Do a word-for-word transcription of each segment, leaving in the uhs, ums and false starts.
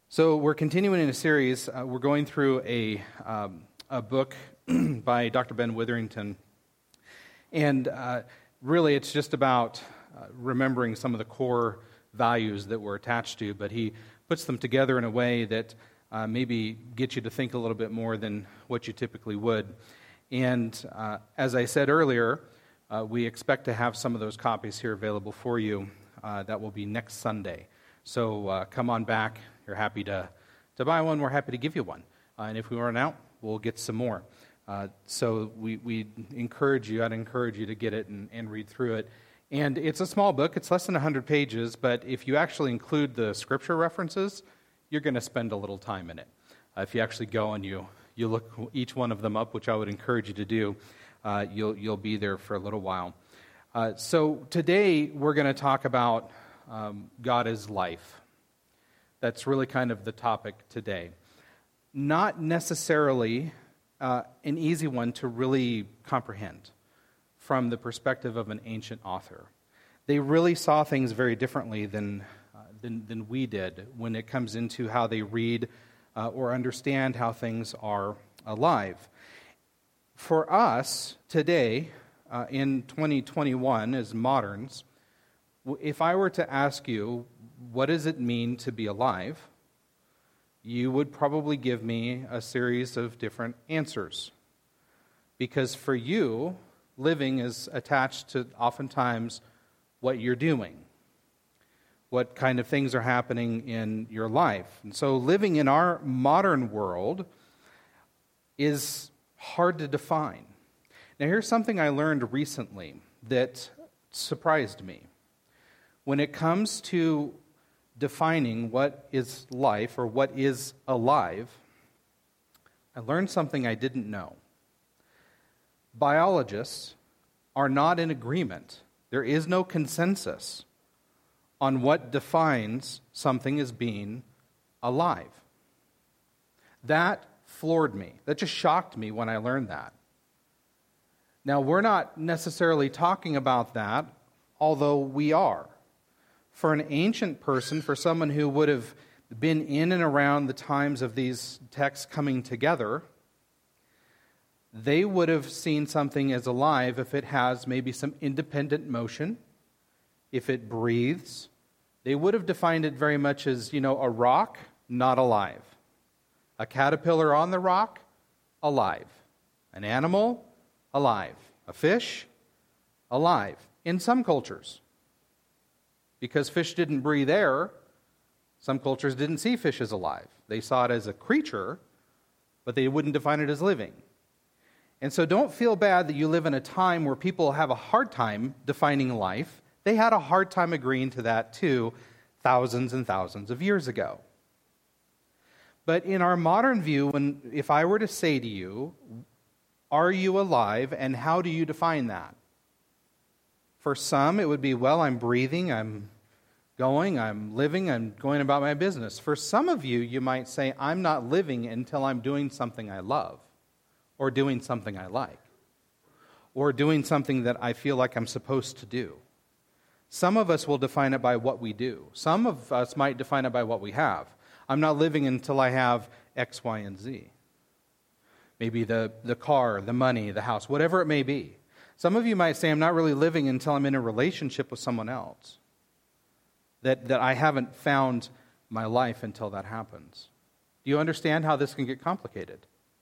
So we're continuing in a series. Uh, we're going through a um, a book by Doctor Ben Witherington, and uh, really it's just about uh, remembering some of the core values that we're attached to. But he puts them together in a way that uh, maybe gets you to think a little bit more than what you typically would. And uh, as I said earlier, uh, we expect to have some of those copies here available for you. Uh, that will be next Sunday. So uh, come on back. You're happy to, to buy one. We're happy to give you one. Uh, and if we run out, we'll get some more. Uh, so we, we encourage you, I'd encourage you to get it and, and read through it. And it's a small book. It's less than one hundred pages. But if you actually include the scripture references, you're going to spend a little time in it. Uh, if you actually go and you, you look each one of them up, which I would encourage you to do, uh, you'll, you'll be there for a little while. Uh, so today we're going to talk about um, God is life. That's really kind of the topic today. Not necessarily uh, an easy one to really comprehend from the perspective of an ancient author. They really saw things very differently than uh, than, than we did when it comes into how they read uh, or understand how things are alive. For us today, uh, in twenty twenty-one, as moderns, if I were to ask you, what does it mean to be alive? You would probably give me a series of different answers. Because for you, living is attached to oftentimes what you're doing, what kind of things are happening in your life. And so living in our modern world is hard to define. Now here's something I learned recently that surprised me. When it comes to defining what is life or what is alive, I learned something I didn't know. Biologists are not in agreement. There is no consensus on what defines something as being alive. That floored me. That just shocked me when I learned that. Now, we're not necessarily talking about that, although we are. For an ancient person, for someone who would have been in and around the times of these texts coming together, they would have seen something as alive if it has maybe some independent motion, if it breathes. They would have defined it very much as, you know, a rock, not alive. A caterpillar on the rock, alive. An animal, alive. A fish, alive. In some cultures. Because fish didn't breathe air, some cultures didn't see fish as alive. They saw it as a creature, but they wouldn't define it as living. And so don't feel bad that you live in a time where people have a hard time defining life. They had a hard time agreeing to that too, thousands and thousands of years ago. But in our modern view, when if I were to say to you, are you alive, and how do you define that? For some, it would be, well, I'm breathing, I'm going, I'm living, I'm going about my business. For some of you, you might say, I'm not living until I'm doing something I love, or doing something I like, or doing something that I feel like I'm supposed to do. Some of us will define it by what we do. Some of us might define it by what we have. I'm not living until I have X, Y, and Z. Maybe the, the car, the money, the house, whatever it may be. Some of you might say, I'm not really living until I'm in a relationship with someone else. That, that I haven't found my life until that happens. Do you understand how this can get complicated?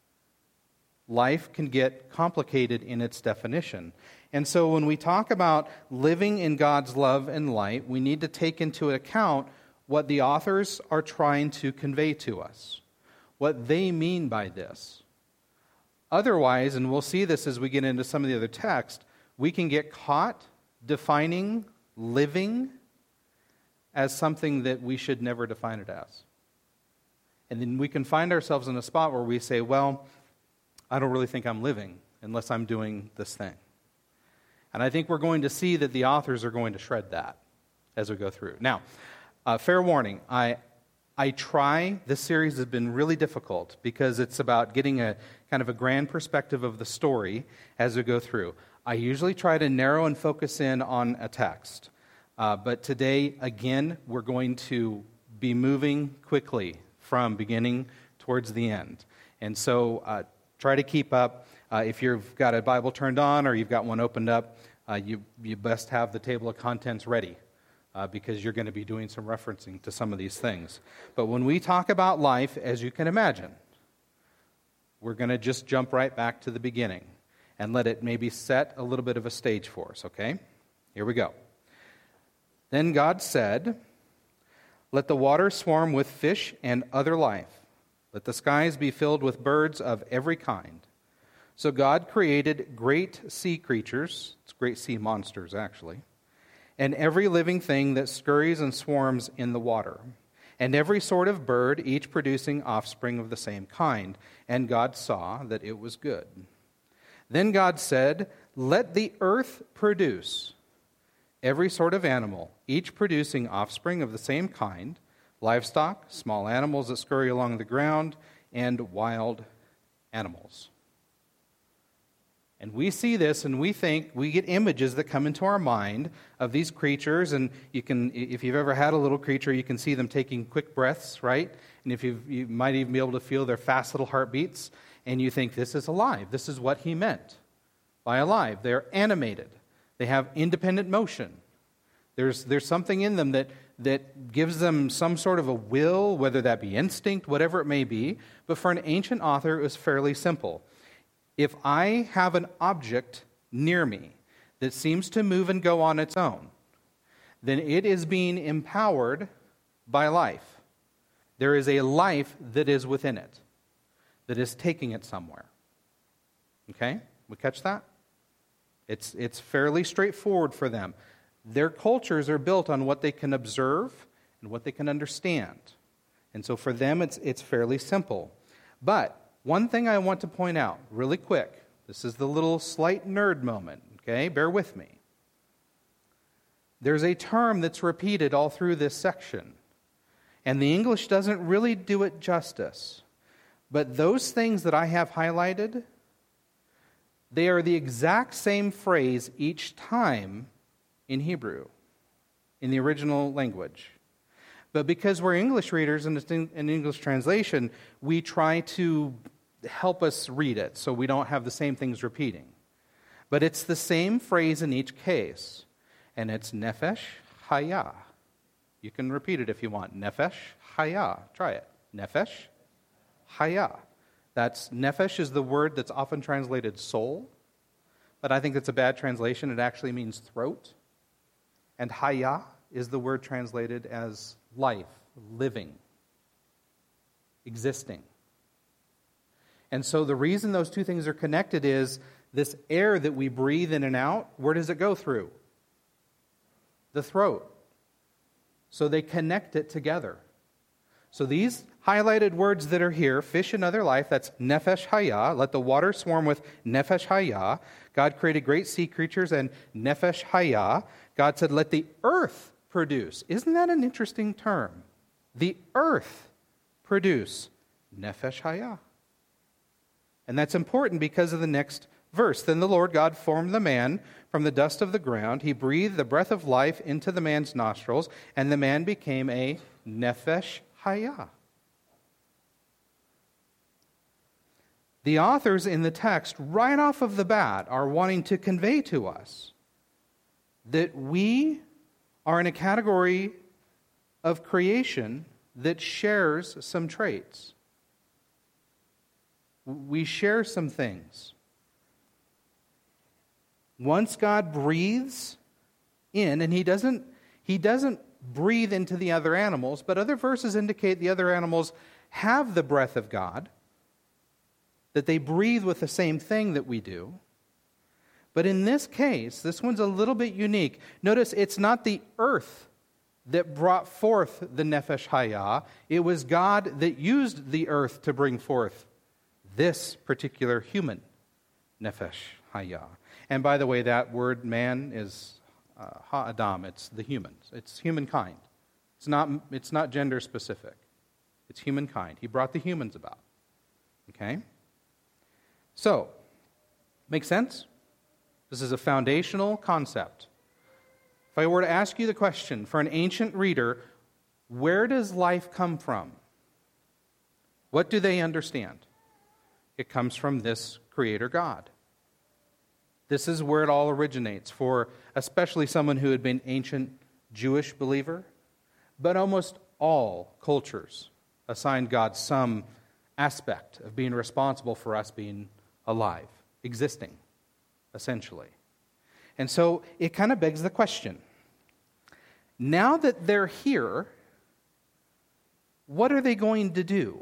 Life can get complicated in its definition. And so when we talk about living in God's love and light, we need to take into account what the authors are trying to convey to us. What they mean by this. Otherwise, and we'll see this as we get into some of the other text, we can get caught defining living as something that we should never define it as. And then we can find ourselves in a spot where we say, well, I don't really think I'm living unless I'm doing this thing. And I think we're going to see that the authors are going to shred that as we go through. Now, uh, fair warning, I I try, this series has been really difficult because it's about getting a kind of a grand perspective of the story as we go through. I usually try to narrow and focus in on a text. Uh, but today, again, we're going to be moving quickly from beginning towards the end. And so uh, try to keep up. Uh, if you've got a Bible turned on or you've got one opened up, uh, you, you best have the table of contents ready uh, because you're going to be doing some referencing to some of these things. But when we talk about life, as you can imagine, we're going to just jump right back to the beginning and let it maybe set a little bit of a stage for us, okay? Here we go. Then God said, "Let the water swarm with fish and other life. Let the skies be filled with birds of every kind." So God created great sea creatures, it's great sea monsters actually, and every living thing that scurries and swarms in the water, and every sort of bird, each producing offspring of the same kind. And God saw that it was good. Then God said, "Let the earth produce every sort of animal, each producing offspring of the same kind, livestock, small animals that scurry along the ground, and wild animals." And we see this and we think, we get images that come into our mind of these creatures, and you can, if you've ever had a little creature, you can see them taking quick breaths, right? And if you've, you might even be able to feel their fast little heartbeats, and you think, this is alive. This is what he meant by alive. They're animated. They have independent motion. There's, there's something in them that, that gives them some sort of a will, whether that be instinct, whatever it may be. But for an ancient author, it was fairly simple. If I have an object near me that seems to move and go on its own, then it is being empowered by life. There is a life that is within it, that is taking it somewhere. Okay? We catch that? It's, it's fairly straightforward for them. Their cultures are built on what they can observe and what they can understand. And so for them, it's, it's fairly simple. But one thing I want to point out really quick, this is the little slight nerd moment, okay? Bear with me. There's a term that's repeated all through this section, and the English doesn't really do it justice. But those things that I have highlighted, they are the exact same phrase each time in Hebrew, in the original language. But because we're English readers and it's in an English translation, we try to help us read it so we don't have the same things repeating. But it's the same phrase in each case, and it's nefesh hayah. You can repeat it if you want. Nefesh hayah. Try it. Nefesh hayah. That's nefesh is the word that's often translated soul, but I think that's a bad translation. It actually means throat. And hayah is the word translated as life, living, existing. And so the reason those two things are connected is this air that we breathe in and out, where does it go through? The throat. So they connect it together. So these highlighted words that are here, fish and other life, that's nefesh hayah, let the water swarm with nefesh hayah. God created great sea creatures and nefesh hayah. God said, let the earth produce. Isn't that an interesting term? The earth produce nefesh hayah. And that's important because of the next verse. Then the Lord God formed the man from the dust of the ground. He breathed the breath of life into the man's nostrils, and the man became a nefesh hayah. The authors in the text, right off of the bat, are wanting to convey to us that we are in a category of creation that shares some traits. We share some things. Once God breathes in, and he doesn't, he doesn't breathe into the other animals, but other verses indicate the other animals have the breath of God, that they breathe with the same thing that we do. But in this case, this one's a little bit unique. Notice it's not the earth that brought forth the nefesh hayah. It was God that used the earth to bring forth this particular human nefesh hayah. And by the way, that word man is uh, ha-adam. It's the humans. It's humankind. It's not, it's not gender specific. It's humankind. He brought the humans about. Okay? So, makes sense? This is a foundational concept. If I were to ask you the question, for an ancient reader, where does life come from? What do they understand? It comes from this Creator God. This is where it all originates for especially someone who had been ancient Jewish believer. But almost all cultures assign God some aspect of being responsible for us being alive, existing, essentially. And so it kind of begs the question, now that they're here, what are they going to do?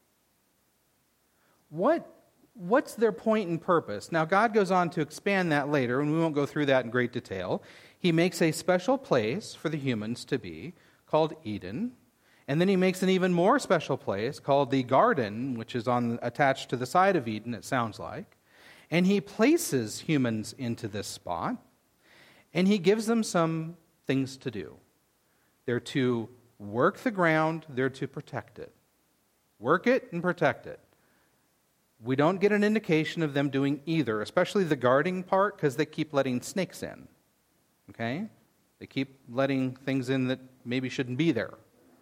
What, what's their point and purpose? Now, God goes on to expand that later, and we won't go through that in great detail. He makes a special place for the humans to be, called Eden. And then he makes an even more special place called the garden, which is on attached to the side of Eden, it sounds like. And he places humans into this spot, and he gives them some things to do. They're to work the ground, they're to protect it. Work it and protect it. We don't get an indication of them doing either, especially the guarding part, because they keep letting snakes in. Okay? They keep letting things in that maybe shouldn't be there.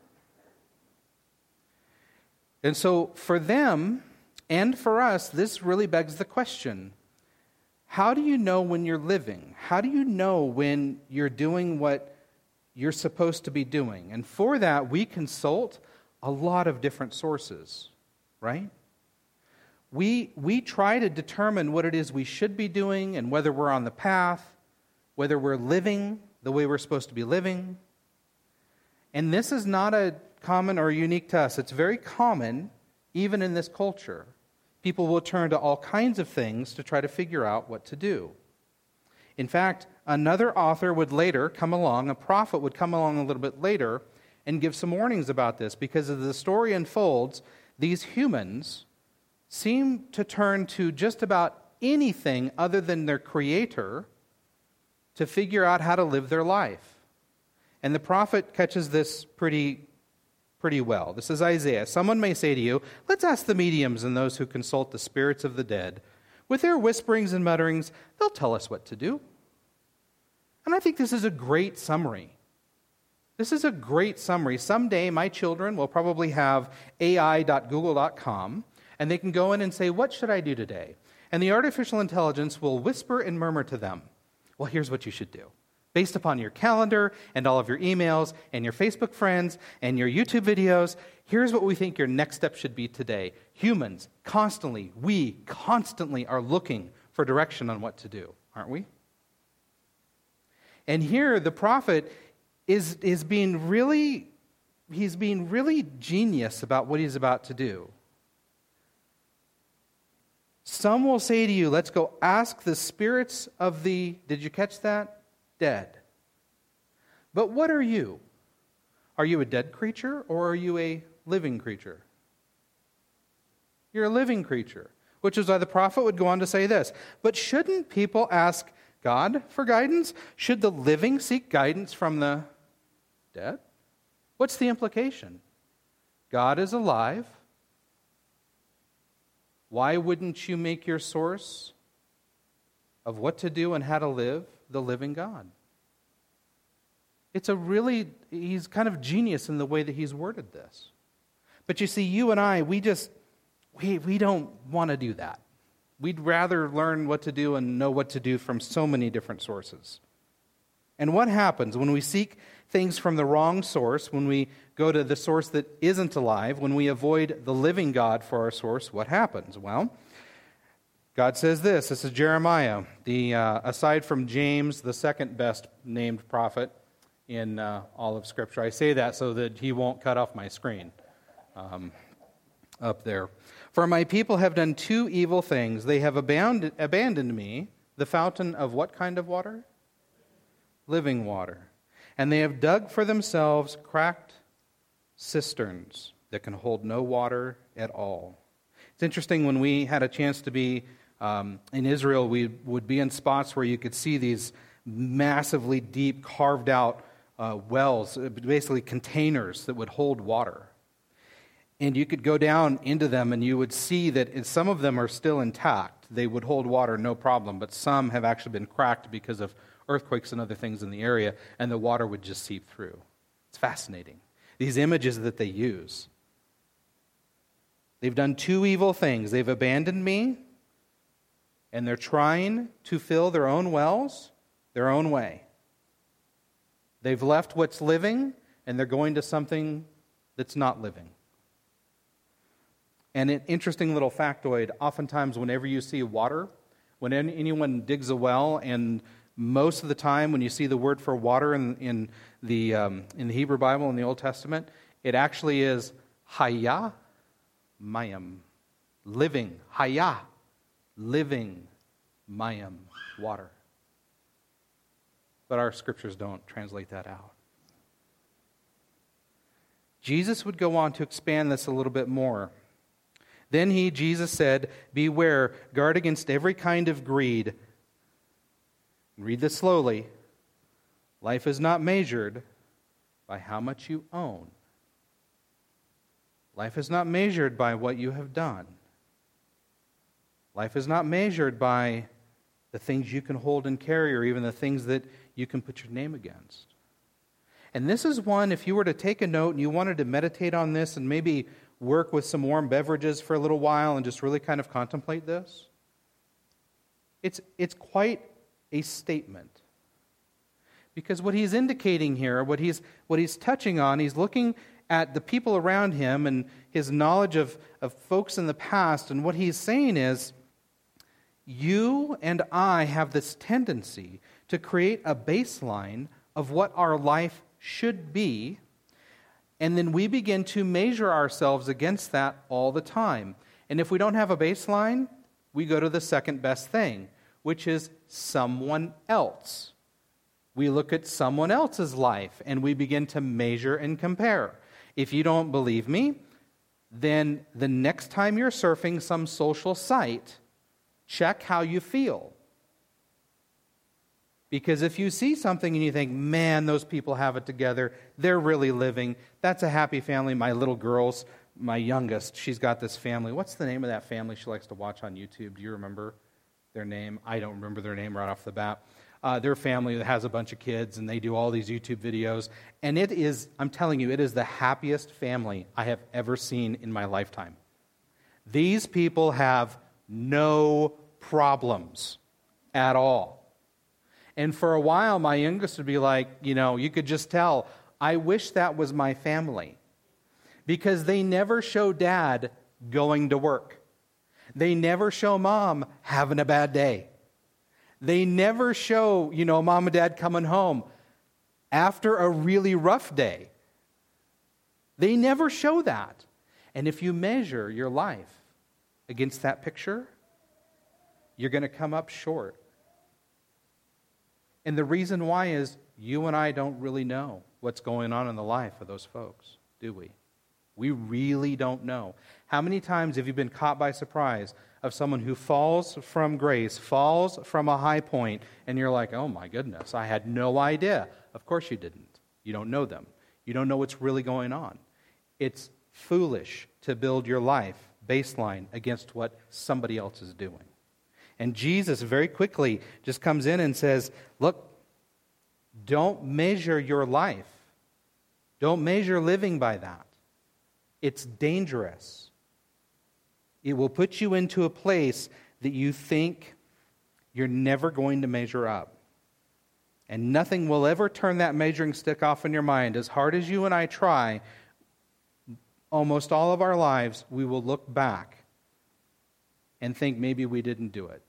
And so for them and for us, this really begs the question, how do you know when you're living? How do you know when you're doing what you're supposed to be doing? And for that, we consult a lot of different sources, right? We, we try to determine what it is we should be doing and whether we're on the path, whether we're living the way we're supposed to be living. And this is not a common or unique to us. It's very common, even in this culture. People will turn to all kinds of things to try to figure out what to do. In fact, another author would later come along, a prophet would come along a little bit later and give some warnings about this, because as the story unfolds, these humans seem to turn to just about anything other than their Creator to figure out how to live their life. And the prophet catches this pretty pretty well. This is Isaiah. Someone may say to you, let's ask the mediums and those who consult the spirits of the dead. With their whisperings and mutterings, they'll tell us what to do. And I think this is a great summary. This is a great summary. Someday my children will probably have A I dot google dot com, and they can go in and say, what should I do today? And the artificial intelligence will whisper and murmur to them, well, here's what you should do. Based upon your calendar and all of your emails and your Facebook friends and your YouTube videos, here's what we think your next step should be today. Humans, constantly, we constantly are looking for direction on what to do, aren't we? And here the prophet is, is being really, he's being really genius about what he's about to do. Some will say to you, let's go ask the spirits of the, did you catch that? Dead. But what are you? Are you a dead creature or are you a living creature? You're a living creature, which is why the prophet would go on to say this. But shouldn't people ask God for guidance? Should the living seek guidance from the dead? What's the implication? God is alive. Why wouldn't you make your source of what to do and how to live the living God? It's a really, he's kind of genius in the way that he's worded this. But you see, you and I, we just, we, we don't want to do that. We'd rather learn what to do and know what to do from so many different sources. And what happens when we seek things from the wrong source, when we go to the source that isn't alive, when we avoid the living God for our source, what happens? Well, God says this. This is Jeremiah, the uh, aside from James, the second best named prophet in uh, all of Scripture. I say that so that he won't cut off my screen um, up there. For my people have done two evil things. They have abandoned, abandoned me, the fountain of what kind of water? Living water. And they have dug for themselves cracked cisterns that can hold no water at all. It's interesting, when we had a chance to be Um, in Israel, we would be in spots where you could see these massively deep, carved out uh, wells, basically containers that would hold water. And you could go down into them and you would see that some of them are still intact. They would hold water no problem, but some have actually been cracked because of earthquakes and other things in the area, and the water would just seep through. It's fascinating. These images that they use. They've done two evil things. They've abandoned me, and they're trying to fill their own wells their own way. They've left what's living, and they're going to something that's not living. And an interesting little factoid, oftentimes whenever you see water, when anyone digs a well, and most of the time when you see the word for water in, in, the, um, in the Hebrew Bible in the Old Testament, it actually is Hayah Mayim, living, Hayah, living Mayim, water. But our scriptures don't translate that out. Jesus would go on to expand this a little bit more. Then he, Jesus said, beware, guard against every kind of greed. Read this slowly. Life is not measured by how much you own. Life is not measured by what you have done. Life is not measured by the things you can hold and carry, or even the things that you can put your name against. And this is one, if you were to take a note and you wanted to meditate on this and maybe work with some warm beverages for a little while and just really kind of contemplate this, it's, it's quite a statement. Because what he's indicating here, what he's, what he's touching on, he's looking at the people around him and his knowledge of, of folks in the past, and what he's saying is, you and I have this tendency to create a baseline of what our life should be, and then we begin to measure ourselves against that all the time. And if we don't have a baseline, we go to the second best thing, which is someone else. We look at someone else's life, and we begin to measure and compare. If you don't believe me, then the next time you're surfing some social site, check how you feel. Because if you see something and you think, man, those people have it together, they're really living, that's a happy family. My little girl's, my youngest, she's got this family. What's the name of that family she likes to watch on YouTube? Do you remember their name? I don't remember their name right off the bat. Uh, their family that has a bunch of kids, and they do all these YouTube videos. And it is, I'm telling you, it is the happiest family I have ever seen in my lifetime. These people have no problems at all. And for a while, my youngest would be like, you know, you could just tell, I wish that was my family. Because they never show dad going to work. They never show mom having a bad day. They never show, you know, mom and dad coming home after a really rough day. They never show that. And if you measure your life against that picture, you're going to come up short. And the reason why is you and I don't really know what's going on in the life of those folks, do we? We really don't know. How many times have you been caught by surprise of someone who falls from grace, falls from a high point, and you're like, oh my goodness, I had no idea. Of course you didn't. You don't know them. You don't know what's really going on. It's foolish to build your life baseline against what somebody else is doing. And Jesus very quickly just comes in and says, look, don't measure your life. Don't measure living by that. It's dangerous. It will put you into a place that you think you're never going to measure up. And nothing will ever turn that measuring stick off in your mind. As hard as you and I try, almost all of our lives, we will look back and think maybe we didn't do it.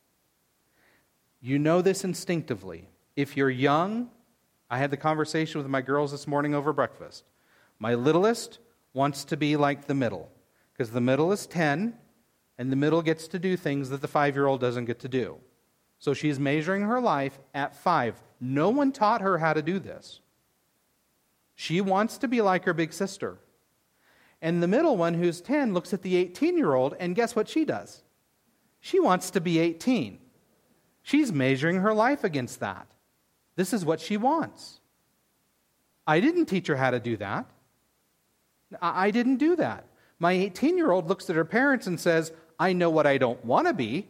You know this instinctively. If you're young, I had the conversation with my girls this morning over breakfast. My littlest wants to be like the middle, because the middle is ten, and the middle gets to do things that the five-year-old doesn't get to do. So she's measuring her life at five. No one taught her how to do this. She wants to be like her big sister. And the middle one, who's ten, looks at the eighteen-year-old, and guess what she does? She wants to be eighteen. She's measuring her life against that. This is what she wants. I didn't teach her how to do that. I didn't do that. My eighteen-year-old looks at her parents and says, I know what I don't want to be.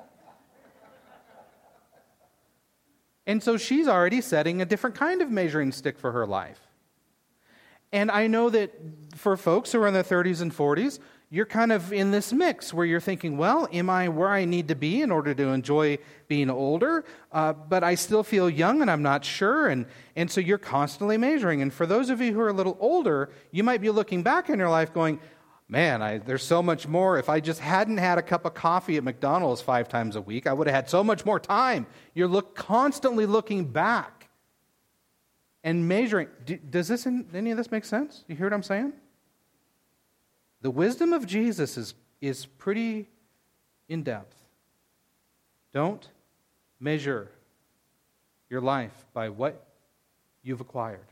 And so she's already setting a different kind of measuring stick for her life. And I know that for folks who are in their thirties and forties, you're kind of in this mix where you're thinking, well, am I where I need to be in order to enjoy being older? Uh, but I still feel young and I'm not sure. And, and so you're constantly measuring. And for those of you who are a little older, you might be looking back in your life going, man, I, there's so much more. If I just hadn't had a cup of coffee at McDonald's five times a week, I would have had so much more time. You're look, constantly looking back and measuring. Do, does this, any of this make sense? You hear what I'm saying? The wisdom of Jesus is, is pretty in-depth. Don't measure your life by what you've acquired,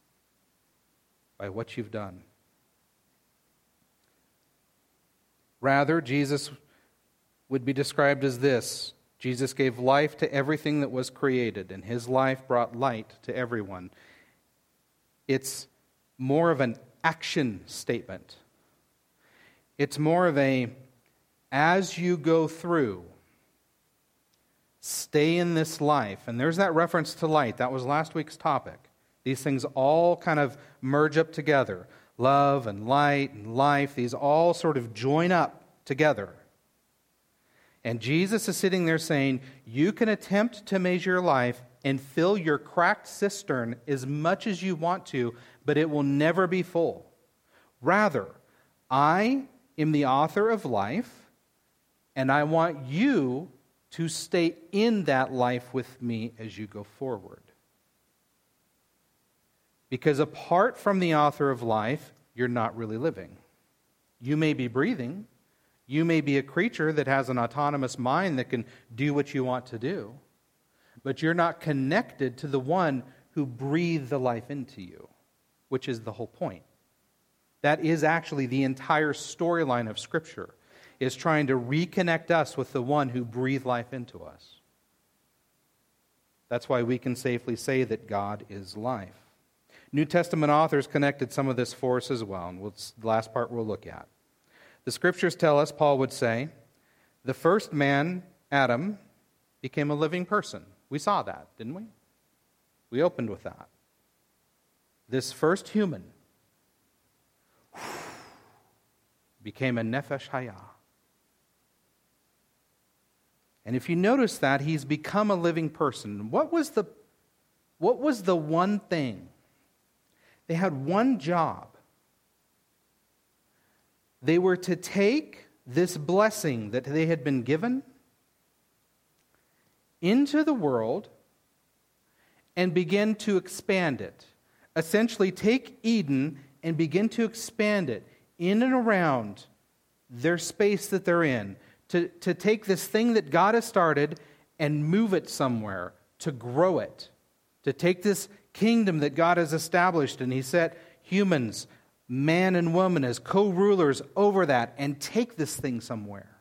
by what you've done. Rather, Jesus would be described as this. Jesus gave life to everything that was created, and his life brought light to everyone. It's more of an action statement. It's more of a, as you go through, stay in this life. And there's that reference to light. That was last week's topic. These things all kind of merge up together. Love and light and life, these all sort of join up together. And Jesus is sitting there saying, you can attempt to measure your life and fill your cracked cistern as much as you want to, but it will never be full. Rather, I am the author of life, and I want you to stay in that life with me as you go forward. Because apart from the author of life, you're not really living. You may be breathing. You may be a creature that has an autonomous mind that can do what you want to do. But you're not connected to the one who breathed the life into you, which is the whole point. That is actually the entire storyline of Scripture, is trying to reconnect us with the one who breathed life into us. That's why we can safely say that God is life. New Testament authors connected some of this for us as well, and we'll, the last part we'll look at. The Scriptures tell us, Paul would say, the first man, Adam, became a living person. We saw that, didn't we? We opened with that. This first human became a nefesh hayah. And if you notice that, he's become a living person. What was the, what was the one thing? They had one job. They were to take this blessing that they had been given into the world and begin to expand it. Essentially, take Eden and begin to expand it in and around their space that they're in, to, to take this thing that God has started and move it somewhere, to grow it, to take this kingdom that God has established, and he set humans, man and woman, as co-rulers over that, and take this thing somewhere.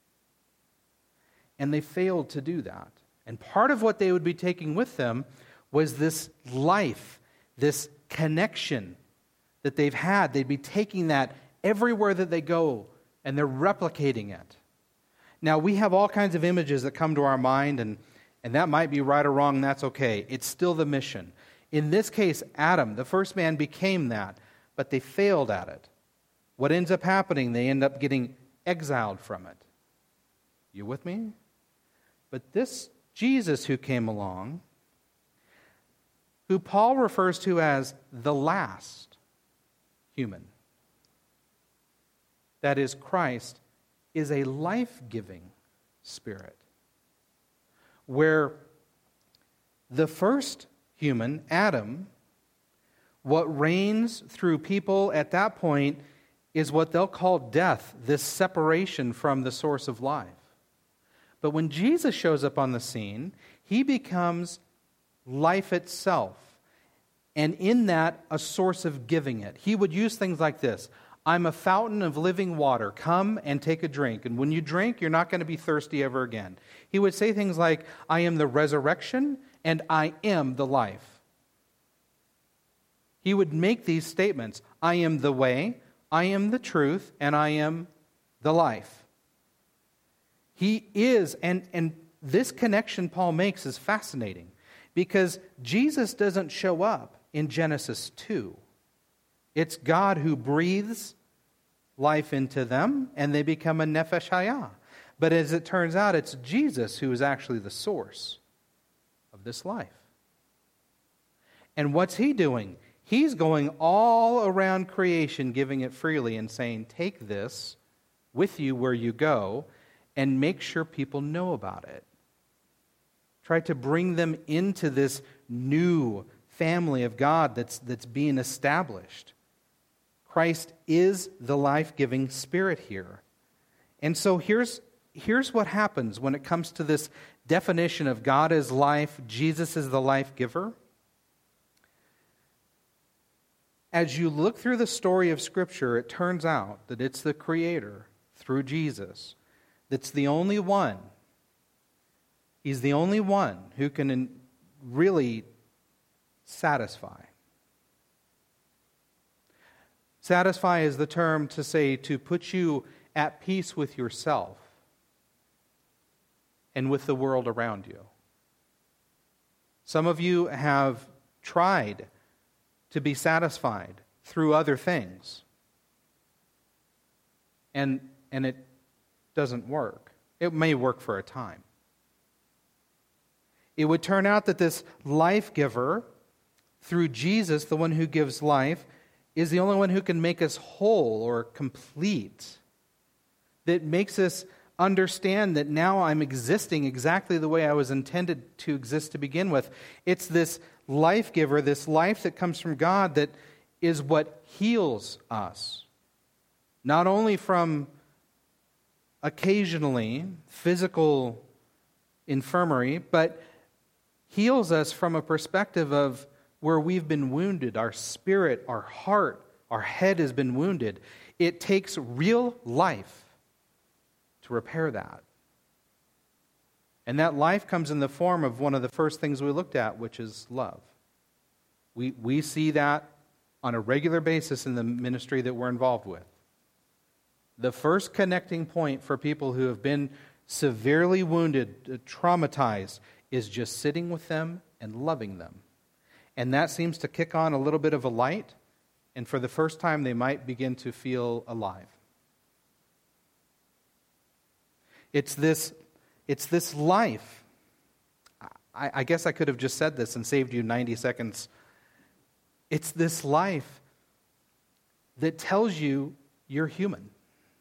And they failed to do that. And part of what they would be taking with them was this life, this connection that they've had. They'd be taking that everywhere that they go, and they're replicating it. Now, we have all kinds of images that come to our mind, and, and that might be right or wrong, that's okay. It's still the mission. In this case, Adam, the first man, became that, but they failed at it. What ends up happening, they end up getting exiled from it. You with me? But this Jesus who came along, who Paul refers to as the last human, that is Christ, is a life-giving spirit. Where the first human, Adam, what reigns through people at that point is what they'll call death, this separation from the source of life. But when Jesus shows up on the scene, he becomes life itself, and in that, a source of giving it. He would use things like this: I'm a fountain of living water. Come and take a drink. And when you drink, you're not going to be thirsty ever again. He would say things like, I am the resurrection and I am the life. He would make these statements. I am the way, I am the truth, and I am the life. He is, and, and this connection Paul makes is fascinating, because Jesus doesn't show up in Genesis two. It's God who breathes life into them, and they become a nefesh hayah. But as it turns out, it's Jesus who is actually the source of this life. And what's he doing? He's going all around creation, giving it freely and saying, take this with you where you go and make sure people know about it. Try to bring them into this new family of God that's, that's being established. Christ is the life-giving Spirit here. And so here's, here's what happens when it comes to this definition of God as life, Jesus is the life-giver. As you look through the story of Scripture, it turns out that it's the Creator, through Jesus, that's the only one. He's the only one who can really satisfy. Satisfy is the term to say to put you at peace with yourself and with the world around you. Some of you have tried to be satisfied through other things, and, and it doesn't work. It may work for a time. It would turn out that this life giver, through Jesus, the one who gives life, is the only one who can make us whole or complete. That makes us understand that now I'm existing exactly the way I was intended to exist to begin with. It's this life giver, this life that comes from God, that is what heals us. Not only from occasionally physical infirmary, but heals us from a perspective of where we've been wounded, our spirit, our heart, our head has been wounded. It takes real life to repair that. And that life comes in the form of one of the first things we looked at, which is love. We, we see that on a regular basis in the ministry that we're involved with. The first connecting point for people who have been severely wounded, traumatized, is just sitting with them and loving them. And that seems to kick on a little bit of a light, and for the first time they might begin to feel alive. It's this, it's this life. I, I guess I could have just said this and saved you ninety seconds. It's this life that tells you you're human.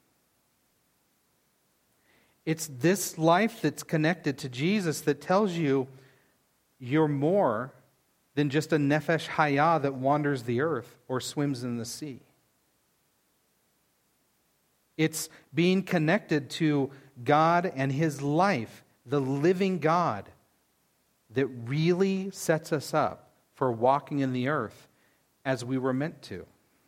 It's this life that's connected to Jesus that tells you you're more than just a nefesh hayah that wanders the earth or swims in the sea. It's being connected to God and His life, the living God, that really sets us up for walking in the earth as we were meant to.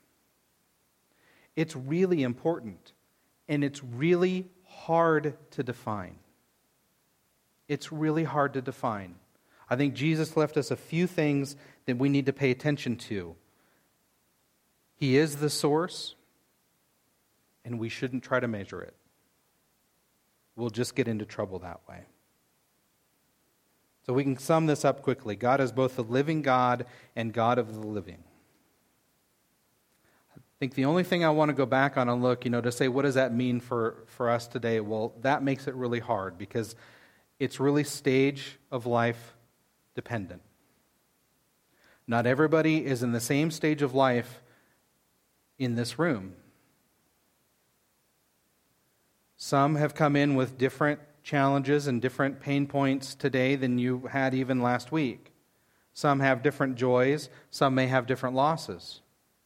It's really important, and it's really hard to define. It's really hard to define. I think Jesus left us a few things that we need to pay attention to. He is the source, and we shouldn't try to measure it. We'll just get into trouble that way. So we can sum this up quickly. God is both the living God and God of the living. I think the only thing I want to go back on and look, you know, to say, what does that mean for, for us today? Well, that makes it really hard because it's really stage of life dependent. Not everybody is in the same stage of life in this room. Some have come in with different challenges and different pain points today than you had even last week. Some have different joys. Some may have different losses.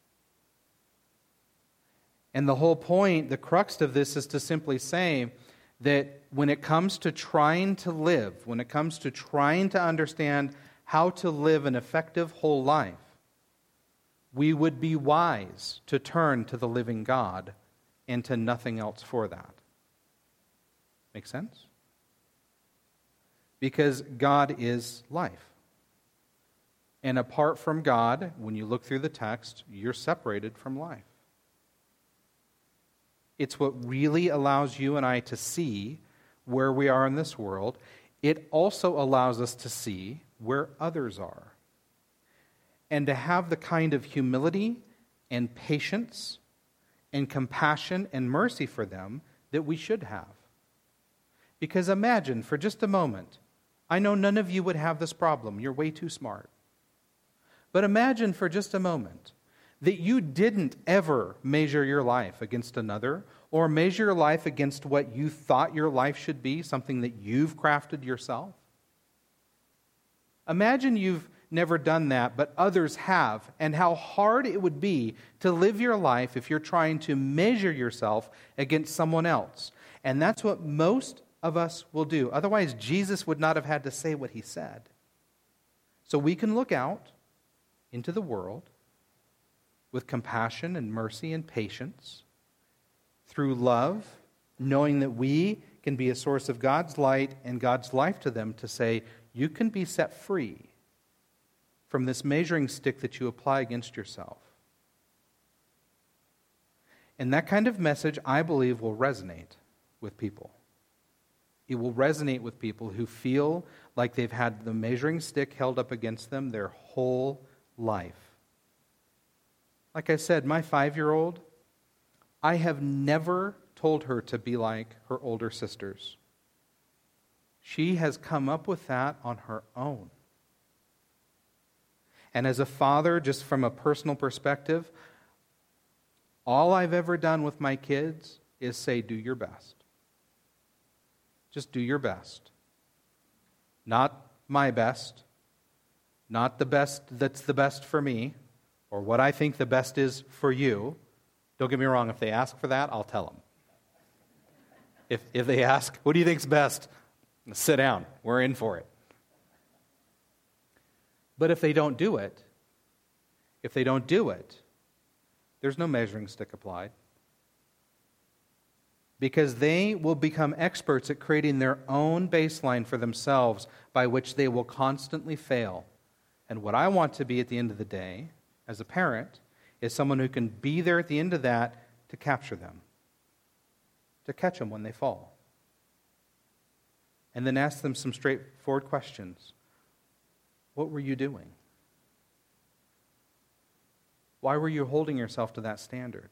And the whole point, the crux of this is to simply say that when it comes to trying to live, when it comes to trying to understand how to live an effective whole life, we would be wise to turn to the living God and to nothing else for that. Make sense? Because God is life. And apart from God, when you look through the text, you're separated from life. It's what really allows you and I to see where we are in this world. It also allows us to see where others are. And to have the kind of humility and patience and compassion and mercy for them that we should have. Because imagine for just a moment, I know none of you would have this problem. You're way too smart. But imagine for just a moment that you didn't ever measure your life against another or measure your life against what you thought your life should be, something that you've crafted yourself. Imagine you've never done that, but others have, and how hard it would be to live your life if you're trying to measure yourself against someone else. And that's what most of us will do. Otherwise, Jesus would not have had to say what he said. So we can look out into the world with compassion and mercy and patience, through love, knowing that we can be a source of God's light and God's life to them, to say, you can be set free from this measuring stick that you apply against yourself. And that kind of message, I believe, will resonate with people. It will resonate with people who feel like they've had the measuring stick held up against them their whole life. Like I said, my five-year-old, I have never told her to be like her older sisters. She has come up with that on her own. And as a father, just from a personal perspective, all I've ever done with my kids is say, do your best. Just do your best. Not my best. Not the best that's the best for me, or what I think the best is for you. Don't get me wrong, if they ask for that, I'll tell them. If, if they ask, what do you think's best? Sit down. We're in for it. But if they don't do it, if they don't do it, there's no measuring stick applied. Because they will become experts at creating their own baseline for themselves by which they will constantly fail. And what I want to be at the end of the day, as a parent, is someone who can be there at the end of that to capture them, to catch them when they fall. And then ask them some straightforward questions. What were you doing? Why were you holding yourself to that standard?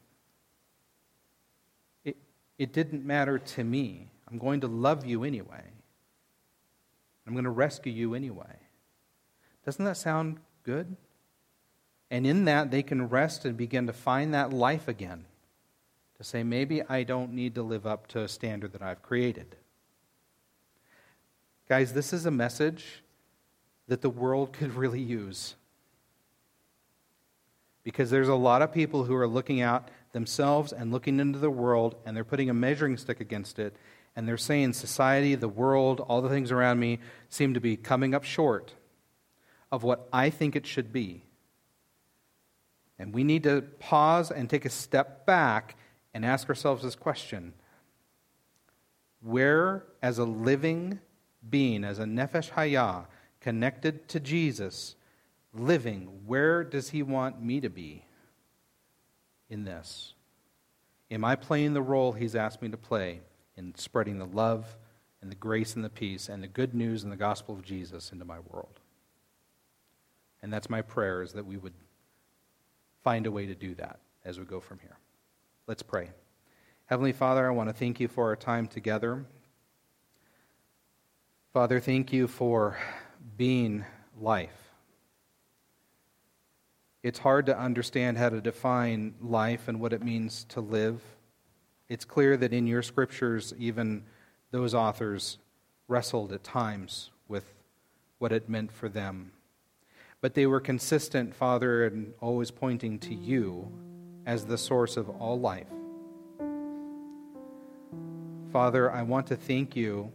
It, it didn't matter to me. I'm going to love you anyway. I'm going to rescue you anyway. Doesn't that sound good? And in that, they can rest and begin to find that life again. To say, maybe I don't need to live up to a standard that I've created. Guys, this is a message that the world could really use. Because there's a lot of people who are looking out themselves and looking into the world, and they're putting a measuring stick against it, and they're saying society, the world, all the things around me seem to be coming up short of what I think it should be. And we need to pause and take a step back and ask ourselves this question. Where, as a living being, as a nefesh hayah, connected to Jesus, living, where does he want me to be in this? Am I playing the role he's asked me to play in spreading the love and the grace and the peace and the good news and the gospel of Jesus into my world? And that's my prayer, is that we would find a way to do that as we go from here. Let's pray. Heavenly Father, I want to thank you for our time together. Father, thank you for being life. It's hard to understand how to define life and what it means to live. It's clear that in your scriptures, even those authors wrestled at times with what it meant for them. But they were consistent, Father, in always pointing to you as the source of all life. Father, I want to thank you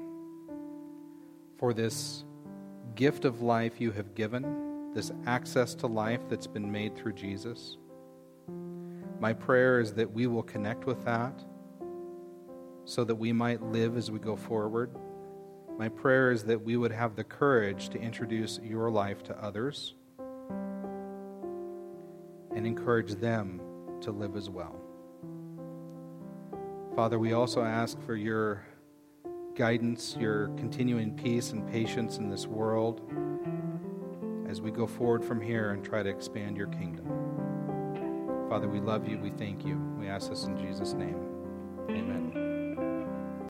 for this gift of life you have given, this access to life that's been made through Jesus. My prayer is that we will connect with that so that we might live as we go forward. My prayer is that we would have the courage to introduce your life to others and encourage them to live as well. Father, we also ask for your guidance, your continuing peace and patience in this world as we go forward from here and try to expand your kingdom. Father, we love you. We thank you. We ask this in Jesus' name. Amen.